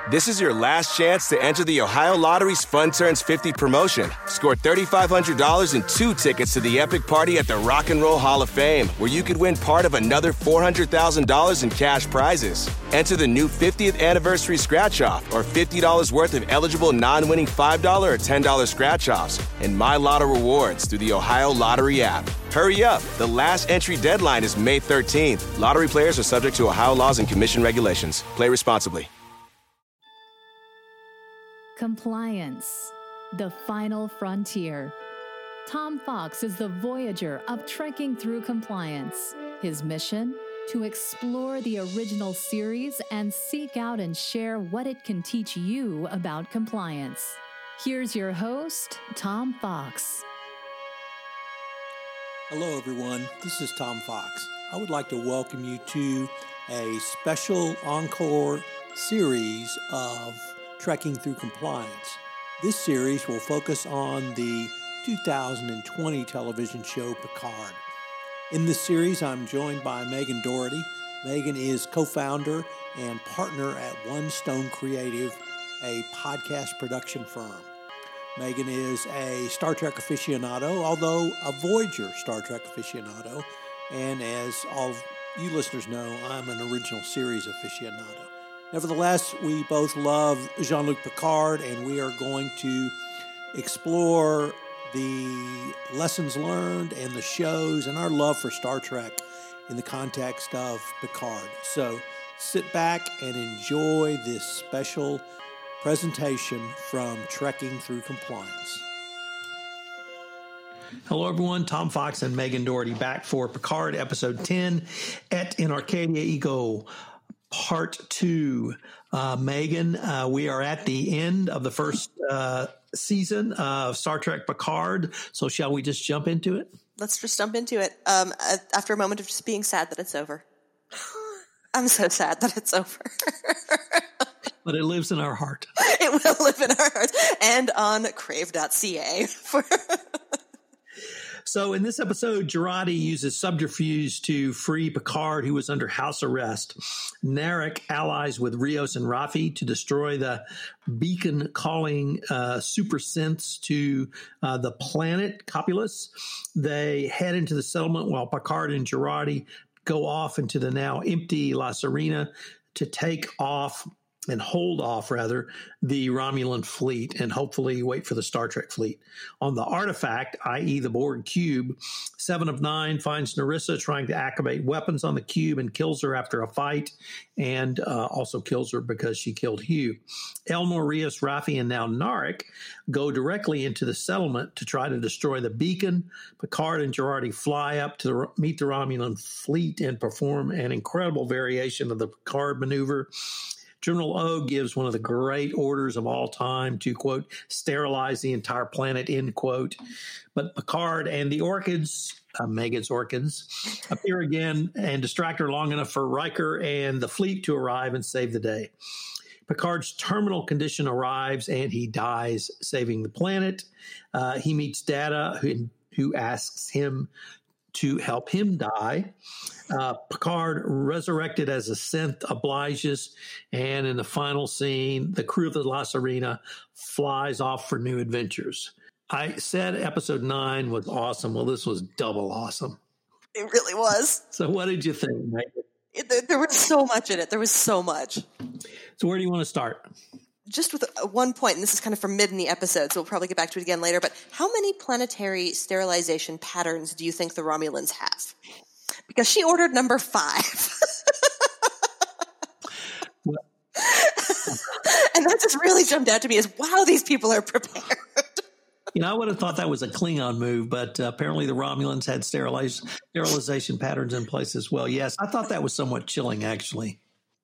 This is your last chance to enter the Ohio Lottery's Fun Turns 50 promotion. Score $3,500 and 2 tickets to the epic party at the Rock and Roll Hall of Fame, where you could win part of another $400,000 in cash prizes. Enter the new 50th anniversary scratch-off or $50 worth of eligible non-winning $5 or $10 scratch-offs and My Lotto rewards through the Ohio Lottery app. Hurry up. The last entry deadline is May 13th. Lottery players are subject to Ohio laws and commission regulations. Play responsibly. Compliance, the final frontier. Tom Fox is the voyager of trekking through compliance. His mission? To explore the original series and seek out and share what it can teach you about compliance. Here's your host, Tom Fox. Hello, everyone. This is Tom Fox. I would like to welcome you to a special encore series of Trekking Through Compliance. This series will focus on the 2020 television show Picard. In this series, I'm joined by Megan Doherty. Megan is co-founder and partner at One Stone Creative, a podcast production firm. Megan is a Star Trek aficionado, although a Voyager Star Trek aficionado. And as all of you listeners know, I'm an original series aficionado. Nevertheless, we both love Jean-Luc Picard, and we are going to explore the lessons learned and the shows and our love for Star Trek in the context of Picard. So sit back and enjoy this special presentation from Trekking Through Compliance. Hello, everyone. Tom Fox and Megan Doherty back for Picard, Episode 10, Et in Arcadia Ego, Part 2. Megan, we are at the end of the first season of Star Trek Picard, so shall we just jump into it? Let's just jump into it. After a moment of just being sad that it's over. I'm so sad that it's over. But it lives in our heart. It will live in our hearts and on crave.ca. So in this episode, Jurati uses subterfuge to free Picard, who was under house arrest. Narek allies with Rios and Raffi to destroy the beacon calling super synths to the planet Copulus. They head into the settlement while Picard and Jurati go off into the now empty La Serena to take off and hold off, rather, the Romulan fleet and hopefully wait for the Star Trek fleet. On the artifact, i.e. the Borg cube, 7 of 9 finds Narissa trying to activate weapons on the cube and kills her after a fight, and also kills her because she killed Hugh. Elnor, Rios, Raffi, and now Narek go directly into the settlement to try to destroy the beacon. Picard and Jurati fly up to meet the Romulan fleet and perform an incredible variation of the Picard maneuver. General O gives one of the great orders of all time to, quote, sterilize the entire planet, end quote. But Picard and the Orchids, Megan's Orchids, appear again and distract her long enough for Riker and the fleet to arrive and save the day. Picard's terminal condition arrives and he dies, saving the planet. He meets Data, who asks him to help him die. Picard, resurrected as a synth, obliges, and in the final scene, the crew of the La Serena flies off for new adventures. I said episode 9 was awesome. Well, this was double awesome. It really was. So what did you think, Mike? There was so much in it. There was so much. So where do you want to start? Just with one point, and this is kind of from mid in the episode, so we'll probably get back to it again later, but how many planetary sterilization patterns do you think the Romulans have? Because she ordered number 5. And that just really jumped out to me as, wow, these people are prepared. You know, I would have thought that was a Klingon move, but apparently the Romulans had sterilization patterns in place as well. Yes, I thought that was somewhat chilling, actually.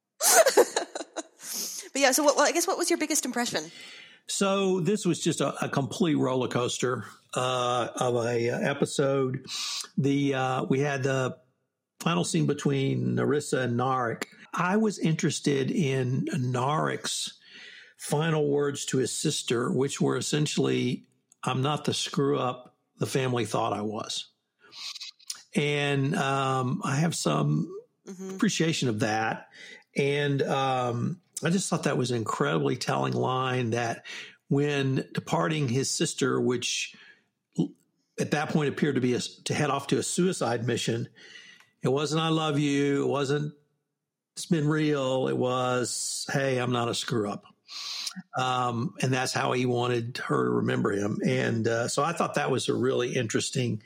But yeah, so I guess what was your biggest impression? So this was just a complete roller coaster of a episode. We had the final scene between Narissa and Narek. I was interested in Narek's final words to his sister, which were essentially, "I'm not the screw up the family thought I was." And I have some appreciation of that. And I just thought that was an incredibly telling line that when departing his sister, which at that point appeared to be to head off to a suicide mission, it wasn't, I love you. It wasn't, it's been real. It was, hey, I'm not a screw up. And that's how he wanted her to remember him. And so I thought that was a really interesting,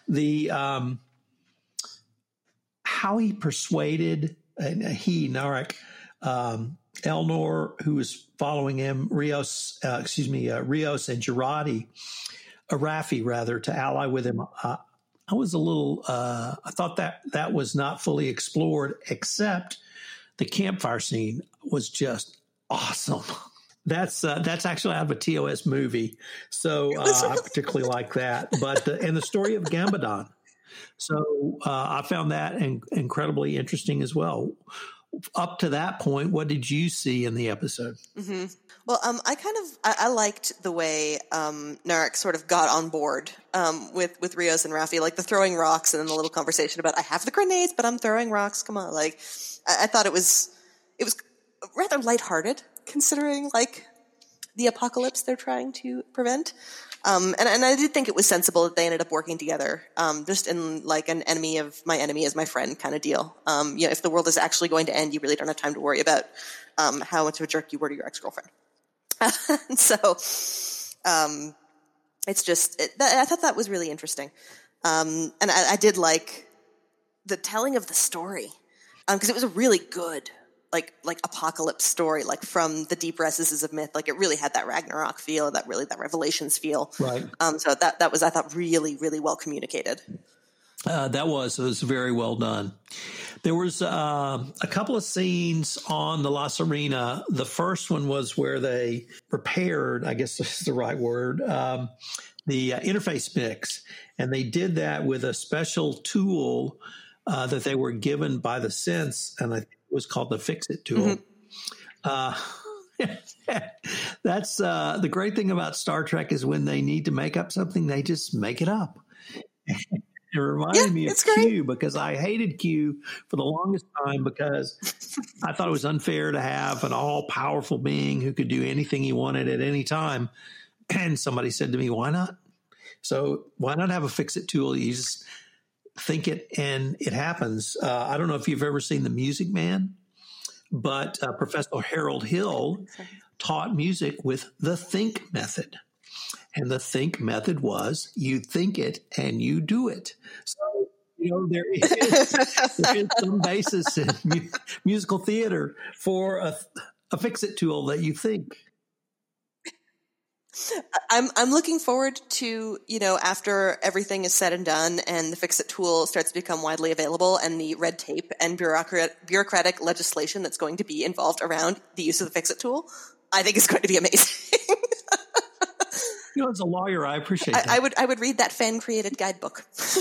how he persuaded, Narek, Elnor, who was following him, Rios and Jurati, Raffi rather, to ally with him. I thought that was not fully explored, except the campfire scene was just awesome. That's actually out of a TOS movie, so I particularly like that. But and the story of Gambadon, so I found that incredibly interesting as well. Up to that point, what did you see in the episode? Mm-hmm. Well, I liked the way Narek sort of got on board with Rios and Raffi, like the throwing rocks and then the little conversation about, I have the grenades, but I'm throwing rocks. Come on. Like, I thought it was rather lighthearted considering like the apocalypse they're trying to prevent. And I did think it was sensible that they ended up working together, just in like an enemy of my enemy is my friend kind of deal. If the world is actually going to end, you really don't have time to worry about how much of a jerk you were to your ex-girlfriend. So it's just, I thought that was really interesting. And I did like the telling of the story, because it was a really good like apocalypse story, like from the deep recesses of myth. Like it really had that Ragnarok feel, that Revelations feel. Right. So that was, I thought, really, really well communicated. It was very well done. There was a couple of scenes on the La Sirena. The first one was where they repaired, I guess is the right word, the interface mix. And they did that with a special tool that they were given by the Sense, and I think it was called the Fix-It tool. Mm-hmm. That's the great thing about Star Trek is when they need to make up something, they just make it up. It reminded me of Q, because I hated Q for the longest time because I thought it was unfair to have an all-powerful being who could do anything he wanted at any time. And somebody said to me, why not? So why not have a Fix-It tool? You just think it and it happens. I don't know if you've ever seen The Music Man, but Professor Harold Hill taught music with the think method. And the think method was you think it and you do it. So, there is some basis in musical theater for a Fix-It tool that you think. I'm looking forward to, after everything is said and done and the Fix-It tool starts to become widely available and the red tape and bureaucratic legislation that's going to be involved around the use of the Fix-It tool, I think it's going to be amazing. As a lawyer, I appreciate that. I would read that fan-created guidebook.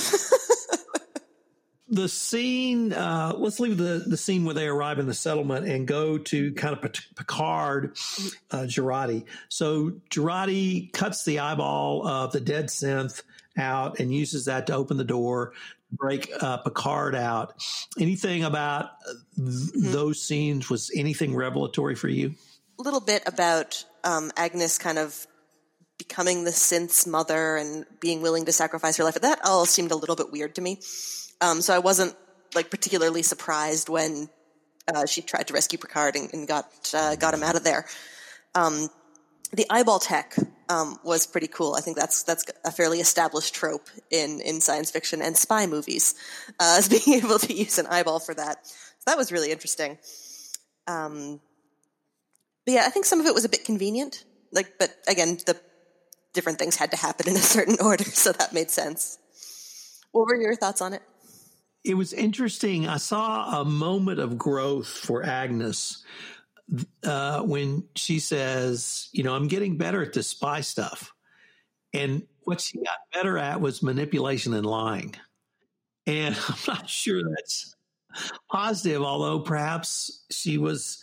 The scene, let's leave the scene where they arrive in the settlement and go to kind of Picard, Jurati. So Jurati cuts the eyeball of the dead synth out and uses that to open the door, break Picard out. Anything about those scenes, was anything revelatory for you? A little bit about Agnes kind of becoming the synth's mother and being willing to sacrifice her life. That all seemed a little bit weird to me. So I wasn't particularly surprised when she tried to rescue Picard and got him out of there. The eyeball tech was pretty cool. I think that's a fairly established trope in science fiction and spy movies, as being able to use an eyeball for that. So that was really interesting. But yeah, I think some of it was a bit convenient. But again, the different things had to happen in a certain order, so that made sense. What were your thoughts on it? It was interesting. I saw a moment of growth for Agnes when she says, I'm getting better at this spy stuff. And what she got better at was manipulation and lying. And I'm not sure that's positive, although perhaps she was,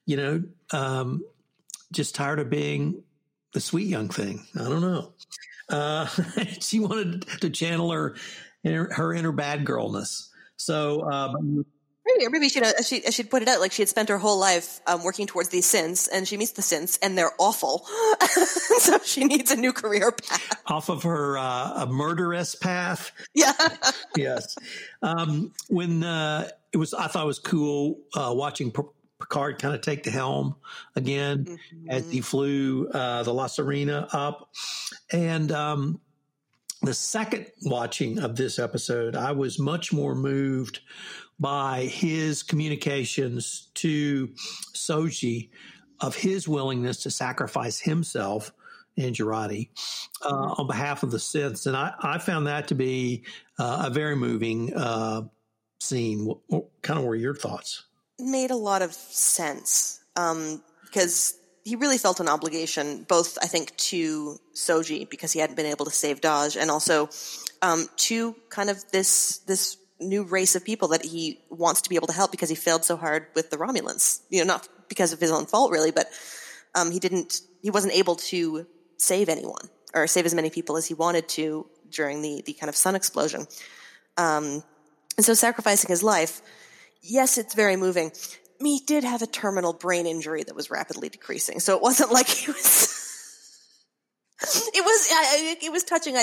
just tired of being the sweet young thing. I don't know. She wanted to channel her inner bad girlness. So Maybe, or maybe she'd pointed out, like, she had spent her whole life working towards these synths, and she meets the synths, and they're awful. So she needs a new career path. Off of her a murderous path. Yeah. Yes. When I thought it was cool watching Picard kind of take the helm again as he flew the La Sirena up. And the second watching of this episode, I was much more moved by his communications to Soji of his willingness to sacrifice himself and Jurati on behalf of the Siths. And I found that to be a very moving scene. What kind of were your thoughts? It made a lot of sense because he really felt an obligation, both, I think, to Soji because he hadn't been able to save Dahj, and also to kind of this new race of people that he wants to be able to help because he failed so hard with the Romulans. Not because of his own fault, really, but he wasn't able to save anyone or save as many people as he wanted to during the kind of sun explosion. And so sacrificing his life, yes, it's very moving. He did have a terminal brain injury that was rapidly decreasing, so it wasn't like he was. It was touching.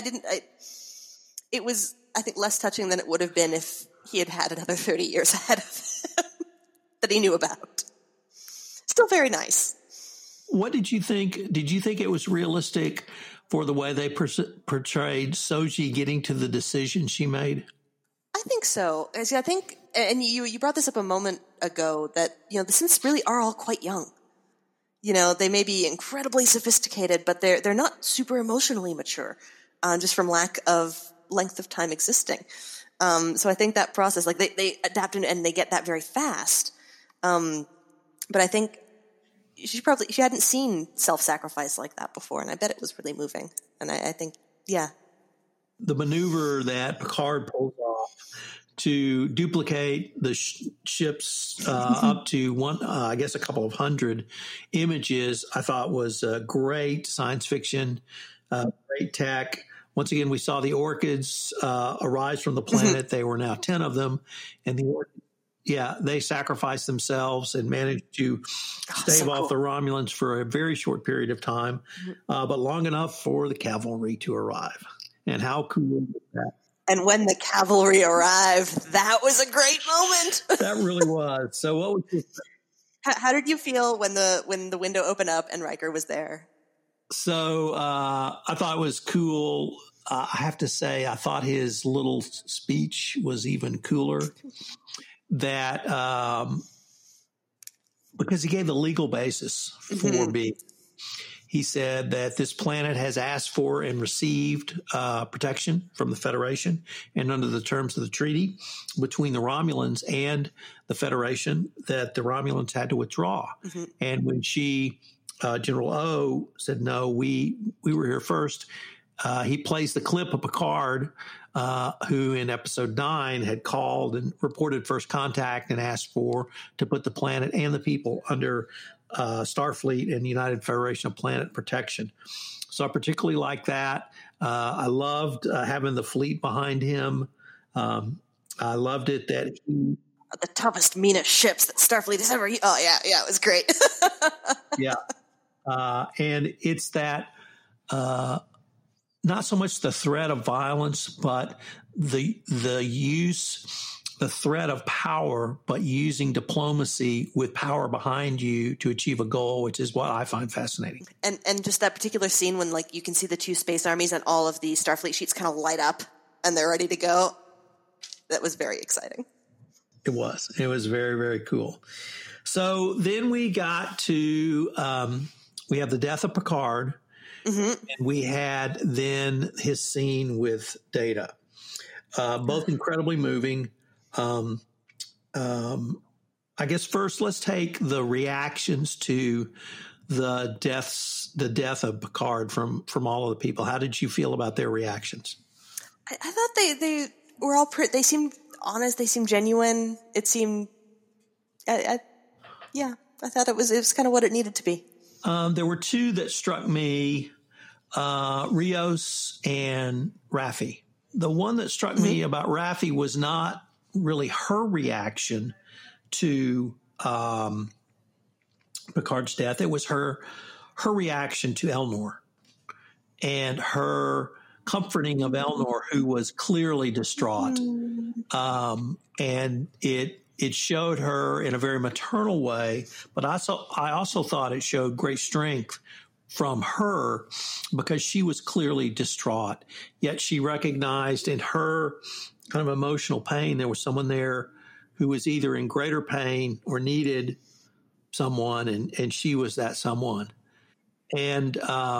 It was, I think, less touching than it would have been if he had had another 30 years ahead of him that he knew about. Still very nice. What did you think? Did you think it was realistic for the way they portrayed Soji getting to the decision she made? I think so. I think, and you brought this up a moment ago, that the synths really are all quite young. They may be incredibly sophisticated, but they're not super emotionally mature, just from lack of length of time existing. So I think that process, like they adapt and they get that very fast. But I think she hadn't seen self-sacrifice like that before, and I bet it was really moving. And I think, yeah. The maneuver that Picard pulls off to duplicate the ships up to a couple of hundred images, I thought was great science fiction, great tech. Once again, we saw the Orchids arise from the planet. They were now 10 of them, and they sacrificed themselves and managed to stave off the Romulans for a very short period of time, but long enough for the cavalry to arrive. And how cool was that? And when the cavalry arrived, that was a great moment. That really was. So what was your How did you feel when the window opened up and Riker was there? So I thought it was cool. I have to say, I thought his little speech was even cooler. That because he gave the legal basis for being. He said that this planet has asked for and received protection from the Federation, and under the terms of the treaty between the Romulans and the Federation, that the Romulans had to withdraw. And when General O said, no, we were here first, he plays the clip of Picard, who in episode 9 had called and reported first contact and asked to put the planet and the people under Starfleet and United Federation of Planet protection. So I particularly like that. I loved having the fleet behind him. I loved it that he... The toughest, meanest ships that Starfleet has ever... Oh, yeah, it was great. Yeah. And it's that... not so much the threat of violence, but the threat of power, but using diplomacy with power behind you to achieve a goal, which is what I find fascinating. And just that particular scene when, like, you can see the two space armies and all of the Starfleet sheets kind of light up and they're ready to go. That was very exciting. It was. It was very, very cool. So then we got to we have the death of Picard, and we had then his scene with Data. Both incredibly moving. I guess first let's take the reactions to the death of Picard from all of the people. How did you feel about their reactions? I thought they were all they seemed honest. They seemed genuine. It seemed, I thought it was kind of what it needed to be. There were two that struck me, Rios and Raffi. The one that struck me about Raffi was not really her reaction, to Picard's death. It was her reaction to Elnor and her comforting of Elnor, who was clearly distraught. And it showed her in a very maternal way, but I also thought it showed great strength from her because she was clearly distraught. Yet she recognized in her kind of emotional pain, there was someone there who was either in greater pain or needed someone, and she was that someone. And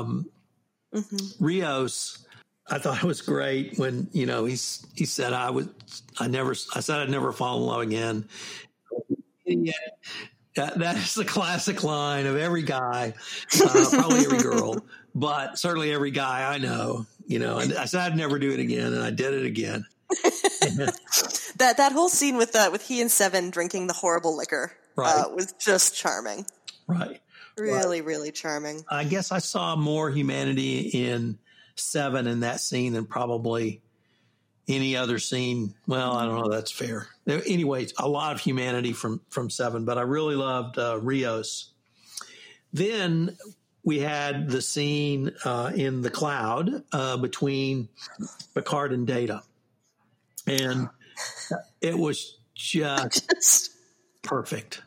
Rios, I thought it was great when, he said, I'd never fall in love again. And yet, that is the classic line of every guy, probably every girl, but certainly every guy I know, and I said I'd never do it again, and I did it again. That whole scene with he and Seven drinking the horrible liquor was just charming. Right. Really, really charming. I guess I saw more humanity in Seven in that scene than probably any other scene. Well, I don't know. That's fair. Anyways, a lot of humanity from Seven, but I really loved Rios. Then we had the scene in the cloud between Picard and Data. And it was just perfect.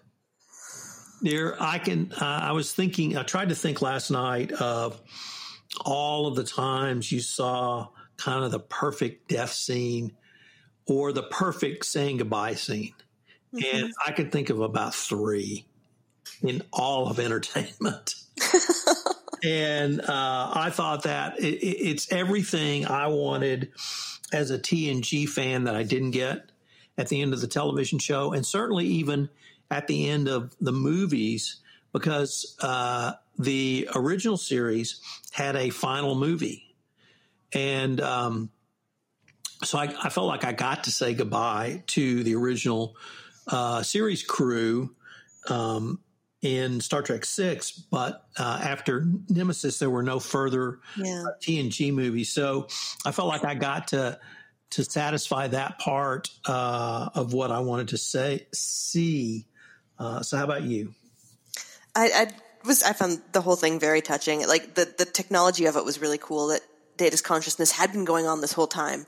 I tried to think last night of all of the times you saw kind of the perfect death scene or the perfect saying goodbye scene. Mm-hmm. And I could think of about 3 in all of entertainment. And I thought that it's everything I wanted as a TNG fan that I didn't get at the end of the television show, and certainly even at the end of the movies, because the original series had a final movie. And so I felt like I got to say goodbye to the original series crew in Star Trek VI, but after Nemesis, there were no further TNG movies. So I felt like I got to satisfy that part of what I wanted to see. So how about you? I found the whole thing very touching. Like the technology of it was really cool. That Data's consciousness had been going on this whole time.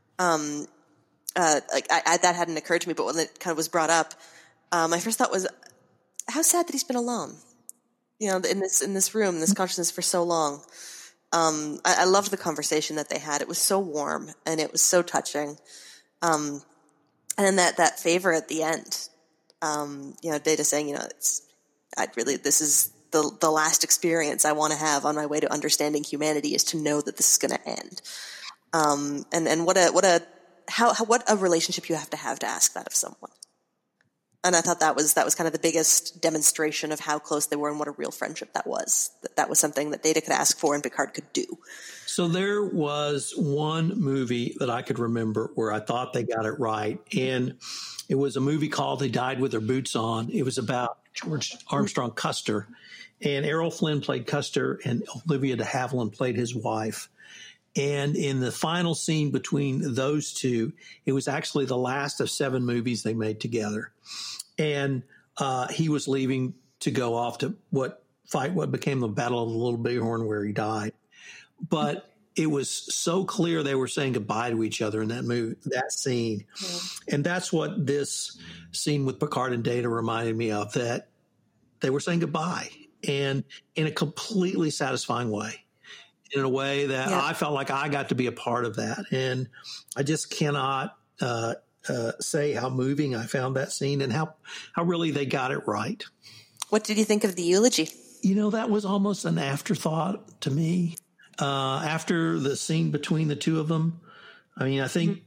That hadn't occurred to me, but when it kind of was brought up, my first thought was, how sad that he's been alone, in this room, in this consciousness for so long. I loved the conversation that they had. It was so warm and it was so touching. And then that favor at the end, Data saying, this is the last experience I want to have on my way to understanding humanity is to know that this is going to end. And what a relationship you have to ask that of someone. And I thought that was kind of the biggest demonstration of how close they were and what a real friendship that was. That was something that Data could ask for and Picard could do. So there was one movie that I could remember where I thought they got it right. And it was a movie called They Died with Their Boots On. It was about George Armstrong Custer. And Errol Flynn played Custer and Olivia de Havilland played his wife. And in the final scene between those two, it was actually the last of 7 movies they made together. And he was leaving to go off to what became the Battle of the Little Bighorn, where he died. But it was so clear they were saying goodbye to each other in that scene. Yeah. And that's what this scene with Picard and Data reminded me of, that they were saying goodbye, and in a completely satisfying way. In a way that I felt like I got to be a part of that. And I just cannot say how moving I found that scene and how really they got it right. What did you think of the eulogy? That was almost an afterthought to me. After the scene between the two of them, I mean, I think,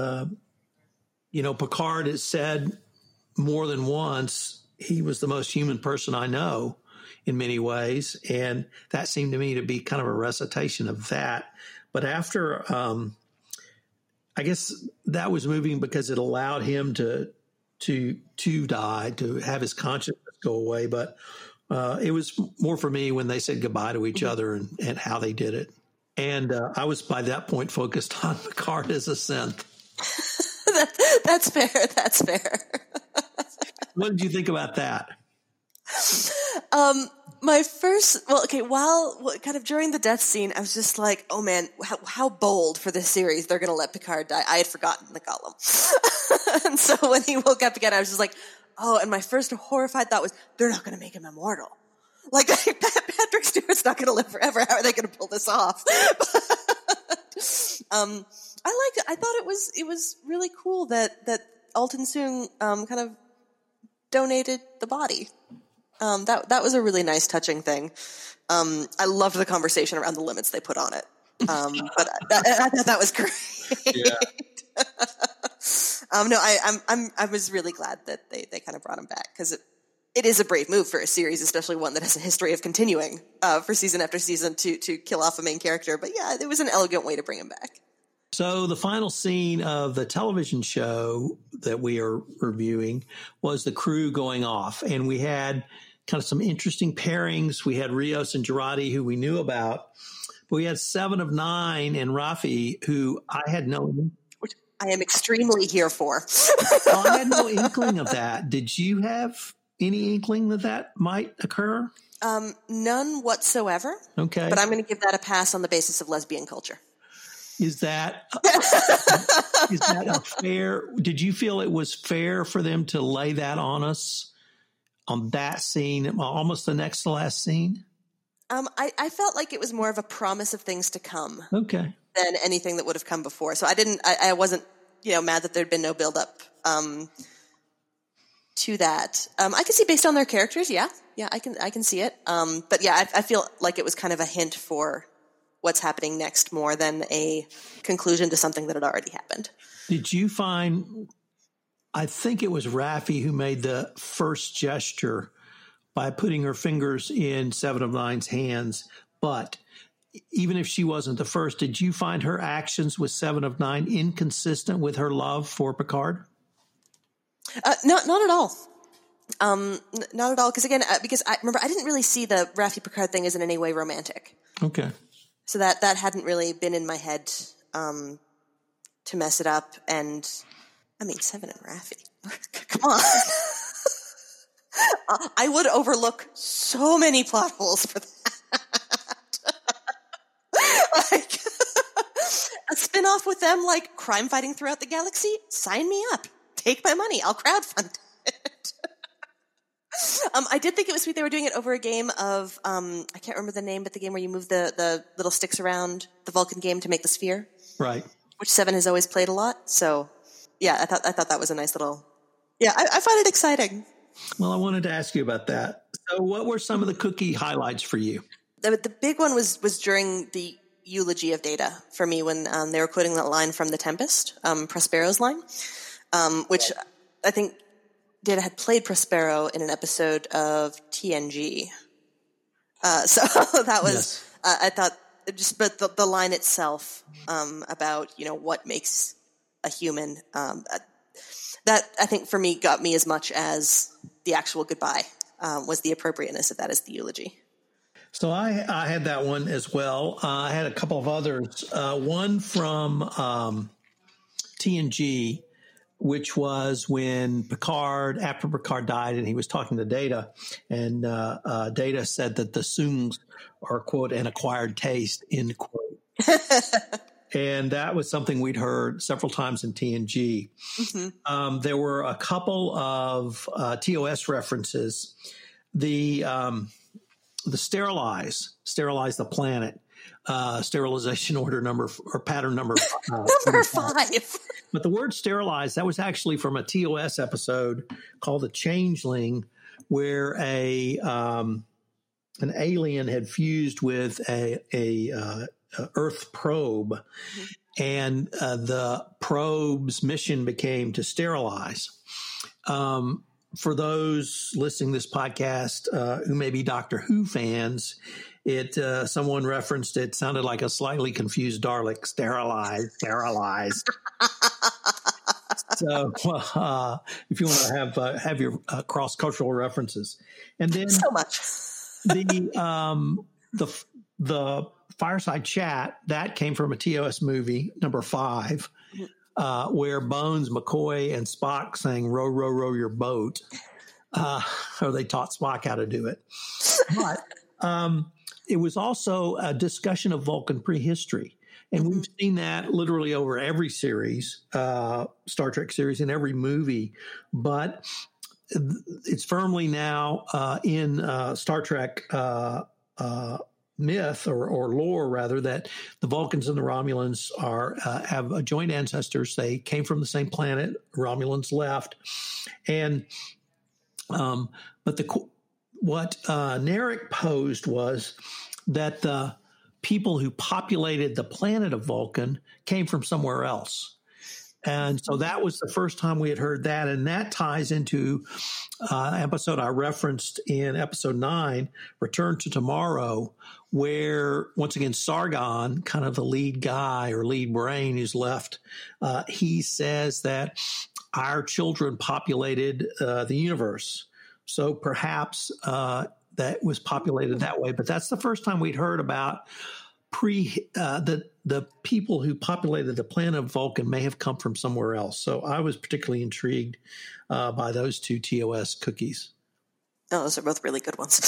Picard has said more than once, he was the most human person I know, in many ways. And that seemed to me to be kind of a recitation of that. But after, I guess that was moving because it allowed him to die, to have his consciousness go away. But it was more for me when they said goodbye to each other and how they did it. And I was by that point focused on Picard as a synth. That's fair. That's fair. What did you think about that? While kind of during the death scene, I was just like, oh man, how bold for this series. They're going to let Picard die. I had forgotten the golem. And so when he woke up again, I was just like, oh, and my first horrified thought was, they're not going to make him immortal. Like, Patrick Stewart's not going to live forever. How are they going to pull this off? I liked it. I thought it was really cool that Alton Soong kind of donated the body. That was a really nice, touching thing. I loved the conversation around the limits they put on it. But I thought that was great. Yeah. I was really glad that they kind of brought him back, because it is a brave move for a series, especially one that has a history of continuing for season after season to kill off a main character. But yeah, it was an elegant way to bring him back. So the final scene of the television show that we are reviewing was the crew going off, and we had kind of some interesting pairings. We had Rios and Jurati, who we knew about, but we had Seven of Nine and Raffi, who I had no, which I am extremely here for. I had no inkling of that. Did you have any inkling that might occur? None whatsoever. Okay, but I'm going to give that a pass on the basis of lesbian culture. Is that a fair? Did you feel it was fair for them to lay that on us on that scene, almost the next to last scene? I felt like it was more of a promise of things to come, okay, than anything that would have come before. So I wasn't, mad that there'd been no build up to that. I can see based on their characters, yeah, I can see it. But yeah, I feel like it was kind of a hint for what's happening next more than a conclusion to something that had already happened. Did you find, I think it was Raffi who made the first gesture by putting her fingers in Seven of Nine's hands, but even if she wasn't the first, did you find her actions with Seven of Nine inconsistent with her love for Picard? Not at all. Not at all. Because again, because I remember I didn't really see the Raffi Picard thing as in any way romantic. Okay. So that hadn't really been in my head to mess it up. And I mean, Seven and Raffi, come on. I would overlook so many plot holes for that. Like a spinoff with them, like crime fighting throughout the galaxy. Sign me up. Take my money. I'll crowdfund it. I did think it was sweet they were doing it over a game of, I can't remember the name, but the game where you move the little sticks around, the Vulcan game to make the sphere. Right. Which Seven has always played a lot. So, yeah, I thought that was a nice little, yeah, I find it exciting. Well, I wanted to ask you about that. So what were some of the cookie highlights for you? The big one was during the eulogy of Data for me when they were quoting that line from The Tempest, Prospero's line, which I think Data had played Prospero in an episode of TNG. So that was, yes. I thought, but the line itself about, what makes a human, that I think for me got me as much as the actual goodbye was the appropriateness of that as the eulogy. So I had that one as well. I had a couple of others. One from TNG, which was when after Picard died and he was talking to Data, and Data said that the Soongs are, quote, an acquired taste, end quote. And that was something we'd heard several times in TNG. Mm-hmm. There were a couple of TOS references. The sterilize the planet, sterilization order pattern number number 5. But the word sterilize, that was actually from a TOS episode called The Changeling, where an alien had fused with a Earth probe, mm-hmm. and the probe's mission became to sterilize. For those listening to this podcast who may be Doctor Who fans, someone referenced it sounded like a slightly confused Dalek. Sterilize. So if you want to have your cross-cultural references, and then so much the Fireside Chat that came from a TOS movie, number 5. Where Bones, McCoy, and Spock sang "Row, row, row your boat." or they taught Spock how to do it. But it was also a discussion of Vulcan prehistory. And we've seen that literally over every series, Star Trek series, and every movie. But it's firmly now in Star Trek myth or lore, rather, that the Vulcans and the Romulans have joint ancestors. They came from the same planet. Romulans left, and but what Narek posed was that the people who populated the planet of Vulcan came from somewhere else. And so that was the first time we had heard that. And that ties into an episode I referenced in episode 9, Return to Tomorrow, where once again, Sargon, kind of the lead guy or lead brain who's left, he says that our children populated the universe. So perhaps that was populated that way. But that's the first time we'd heard about the people who populated the planet of Vulcan may have come from somewhere else. So I was particularly intrigued by those two TOS cookies. Oh, those are both really good ones.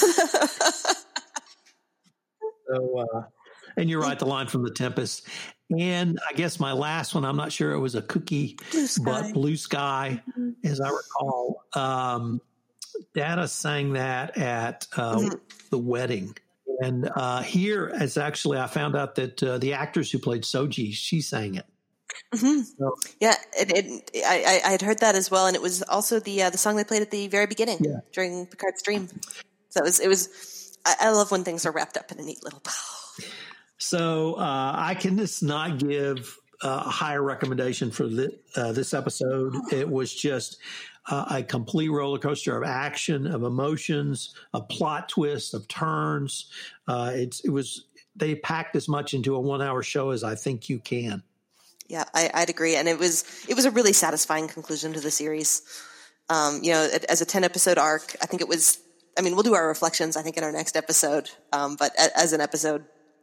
And you're right, the line from The Tempest. And I guess my last one, I'm not sure it was a cookie, but Blue Sky, as I recall. Data sang that at the wedding. And here, it's actually, I found out that the actress who played Soji, she sang it. Mm-hmm. So, yeah, I had heard that as well, and it was also the song they played at the very beginning during Picard's dream. So it was. I love when things are wrapped up in a neat little bow. So I can just not give a higher recommendation for this episode. It was just a complete roller coaster of action, of emotions, a plot twist, of turns. They packed as much into a 1-hour show as I think you can. Yeah, I'd agree. And it was a really satisfying conclusion to the series. As a 10-episode arc, I think it was, we'll do our reflections, I think, in our next episode. But as an episode,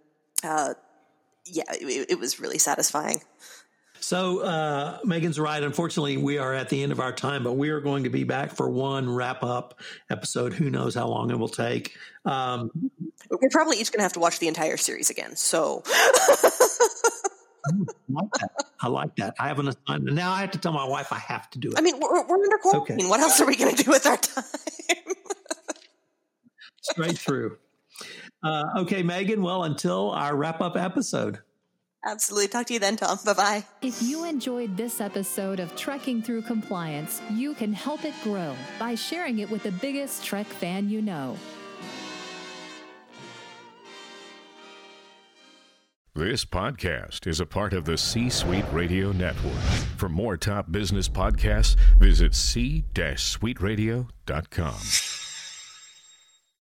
it was really satisfying. So Megan's right. Unfortunately, we are at the end of our time, but we are going to be back for one wrap-up episode. Who knows how long it will take. We're probably each going to have to watch the entire series again. So I like that. I have an assignment. Now I have to tell my wife I have to do it. We're under quarantine. Okay. What else are we going to do with our time? Straight through. Okay, Megan. Well, until our wrap-up episode. Absolutely. Talk to you then, Tom. Bye-bye. If you enjoyed this episode of Trekking Through Compliance, you can help it grow by sharing it with the biggest Trek fan you know. This podcast is a part of the C-Suite Radio Network. For more top business podcasts, visit c-suiteradio.com.